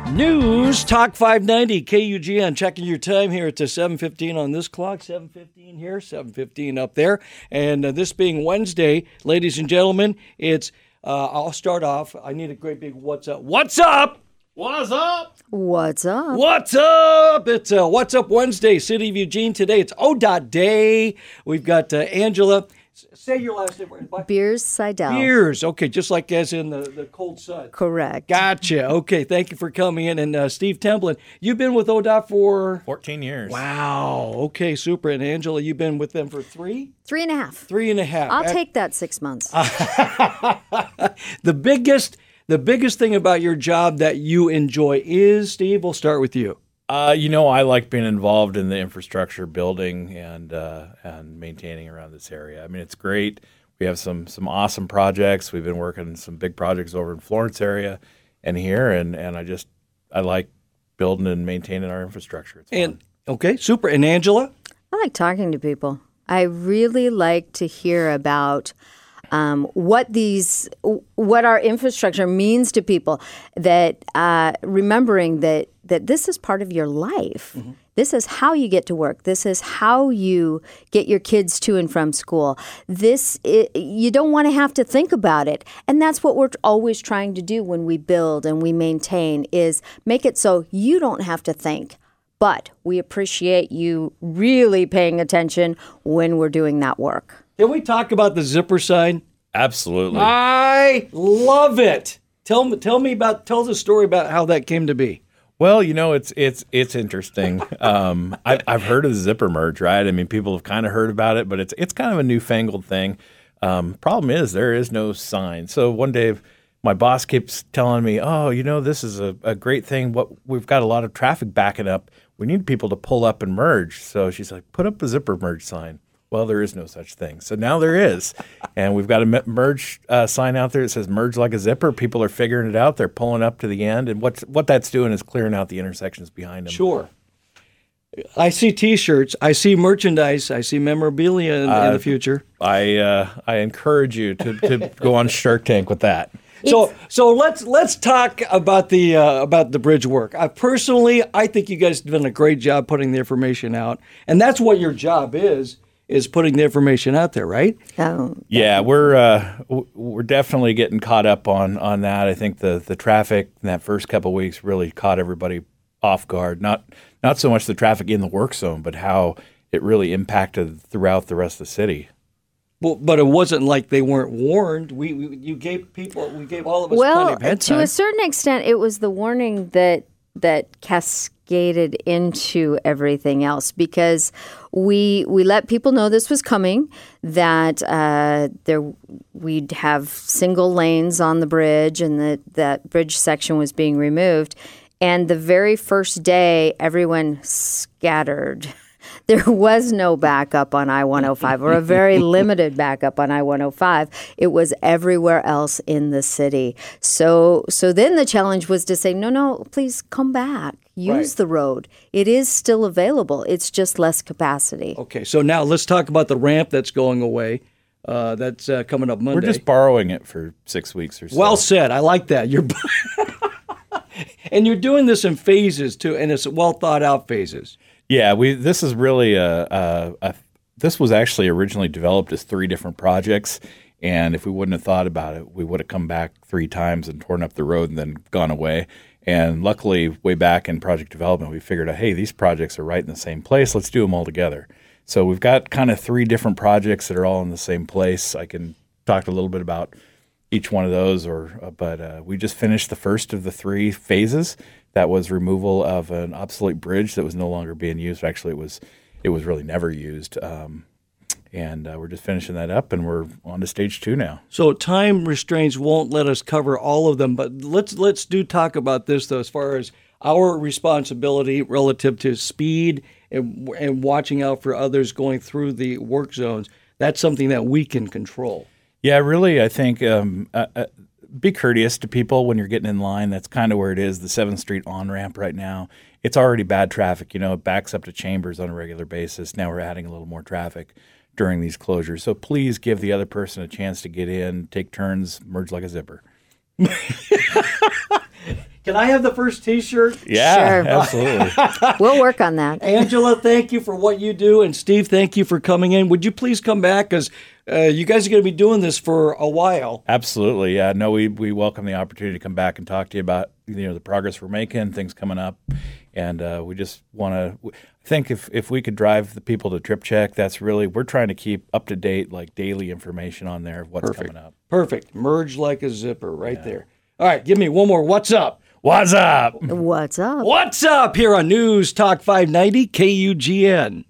News Talk 590 KUGN. Checking your time here at 7:15 on this clock. 7:15 here, 7:15 up there. And this being Wednesday, ladies and gentlemen, it's I'll start off. I need a great big what's up. What's up? What's up? What's up? What's up? It's What's Up Wednesday, City of Eugene. Today it's ODOT Day. We've got Angela. Say your last name. Beers Seidel. Beers. Okay, just like as in the cold sun. Correct. Gotcha. Okay, thank you for coming in. And Steve Templin, you've been with ODOT for 14 years. Wow. Okay, super. And Angela, you've been with them for 3? 3.5. 3.5. I'll take that 6 months. The biggest thing about your job that you enjoy is, Steve, we'll start with you. I like being involved in the infrastructure building and maintaining around this area. I mean, it's great. We have some awesome projects. We've been working some big projects over in Florence area and here, and I like building and maintaining our infrastructure. It's fun. Okay, super. And Angela? I like talking to people. I really like to hear about what our infrastructure means to people. That remembering that this is part of your life. Mm-hmm. This is how you get to work. This is how you get your kids to and from school. You don't want to have to think about it. And that's what we're always trying to do when we build and we maintain, is make it so you don't have to think. But we appreciate you really paying attention when we're doing that work. Can we talk about the zipper sign? Absolutely. I love it. Tell the story about how that came to be. Well, it's interesting. I've heard of the zipper merge, right? I mean, people have kind of heard about it, but it's kind of a newfangled thing. Problem is there is no sign. So one day my boss keeps telling me, "Oh, this is a great thing. We've got a lot of traffic backing up. We need people to pull up and merge." So she's like, "Put up a zipper merge sign." Well, there is no such thing. So now there is. And we've got a merge sign out there that says merge like a zipper. People are figuring it out. They're pulling up to the end. And what that's doing is clearing out the intersections behind them. Sure. I see T-shirts. I see merchandise. I see memorabilia in the future. I encourage you to go on Shark Tank with that. So let's talk about the bridge work. I think you guys have done a great job putting the information out. And that's what your job is putting the information out there, right? Oh, yeah, we're definitely getting caught up on that. I think the traffic in that first couple of weeks really caught everybody off guard. Not so much the traffic in the work zone, but how it really impacted throughout the rest of the city. Well, but it wasn't like they weren't warned. We gave all of us plenty of head time. To a certain extent, it was the warning that cascaded into everything else, because we let people know this was coming, that we'd have single lanes on the bridge, and that bridge section was being removed. And the very first day, everyone scattered. There was no backup on I-105, or a very limited backup on I-105. It was everywhere else in the city. So then the challenge was to say, no, please come back. Use the road. It is still available. It's just less capacity. Okay, so now let's talk about the ramp that's going away. That's coming up Monday. We're just borrowing it for 6 weeks or so. Well said. I like that. And you're doing this in phases, too, and it's well thought out phases. Yeah, this is really this was actually originally developed as 3 different projects, and if we wouldn't have thought about it, we would have come back 3 times and torn up the road and then gone away. And luckily, way back in project development, we figured out, hey, these projects are right in the same place. Let's do them all together. So we've got kind of 3 different projects that are all in the same place. I can talk a little bit about each one of those, but we just finished the first of the 3 phases. That was removal of an obsolete bridge that was no longer being used. Actually, it was really never used. And we're just finishing that up, and we're on to stage 2 now. So time restraints won't let us cover all of them, but let's talk about this, though, as far as our responsibility relative to speed and watching out for others going through the work zones. That's something that we can control. Yeah, really, I think be courteous to people when you're getting in line. That's kind of where it is. The 7th Street on-ramp right now, it's already bad traffic. It backs up to Chambers on a regular basis. Now we're adding a little more traffic during these closures. So please give the other person a chance to get in, take turns, merge like a zipper. Can I have the first T-shirt? Yeah, Sure. absolutely. We'll work on that. Angela, thank you for what you do, and Steve, thank you for coming in. Would you please come back, because you guys are going to be doing this for a while. Absolutely. Yeah. No, we welcome the opportunity to come back and talk to you about the progress we're making, things coming up, and we just want to think if we could drive the people to Trip Check, that's really, we're trying to keep up to date, like daily information on there of what's coming up. Perfect. Merge like a zipper right there. All right, give me one more. What's up? What's up? What's up? What's up here on News Talk 590 KUGN?